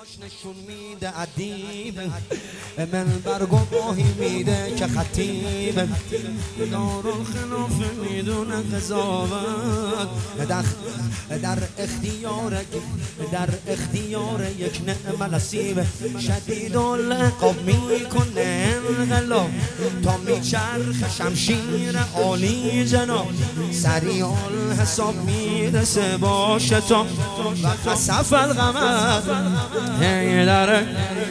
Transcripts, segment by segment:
نشون میده ادیب، منبر گواهی میده که خطیب، دارالخلاف میدونه قضاوت، در اختیار یک نعم نصیب، شدید العقاب میکنه انقلاب تا میچرخ شمشیر عالی جناب، سریع الحساب میرسه با شتاب و خسف القمر حیدر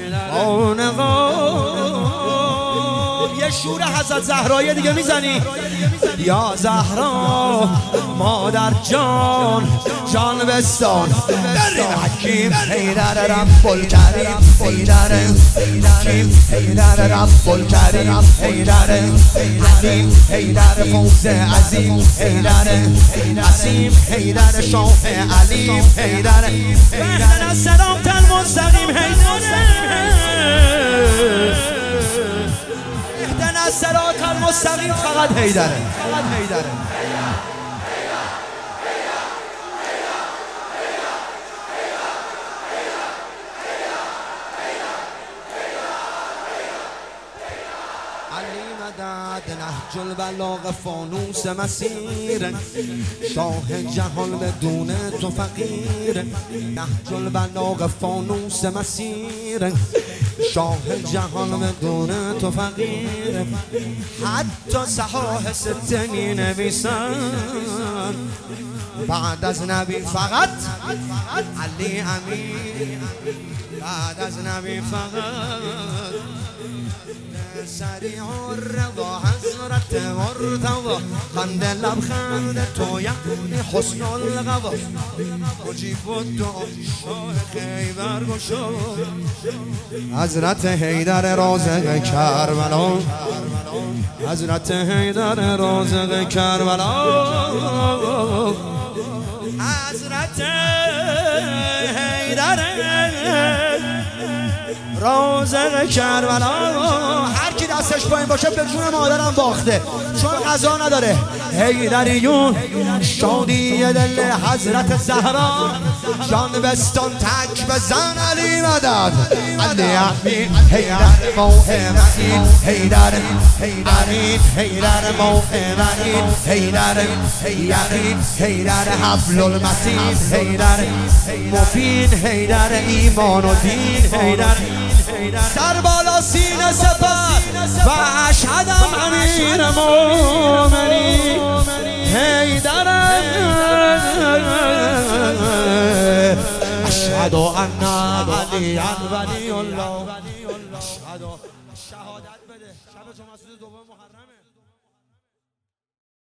آنقاب. یه شور حضرت زهرایی دیگه میزنی. یا زهرا مادر جان جان بستان حکیم حیدر رب الکریم، حیدر حکیم حیدر رب الکریم، حیدر حلیم حیدر فوز عظیم، حیدر عظیم حیدر شاه علیم، حیدر اهدنا الصراط المستقیم، حیدر اهدنا الصراط المستقیم، فقط حیدره، فقط حیدره. علی مدد نهج البلاغ فانوس مسیر، شاه جهان بدون تو فقیر، نهج البلاغ فانوس مسیر، شاه جهان بدون تو فقیر، حتی صحاح سته می نویسن بعد از نبی فقط علی امین، بعد از نبی فقط سریع الرضا حضرت مرتضی، خند لبخند تو یعنی حسن القضا، مجیب الدعا شاه خیبر گشا، حضرت حیدر رازق کربلا، حضرت حیدر رازق کربلا، حضرت حیدر رازق کربلا. هر کی دستش پایین باشه به جون مادرم باخته، چون غذا نداره. حیدریون شادی دل حضرت زهرا، جان بستان تک بزن علی مدد، علی امین حیدر موهمین، حیدر امین حیدر موهمین، حیدر یقین حیدر حبل المتین، حیدر مبین حیدر ایمان و دین، حیدر سر بالا سینه سپر و اشهدم امیر مومنین، حیدر اشهد ان علی ولی الله، اشهد شهادت بده. شب جمعه دوم محرمه.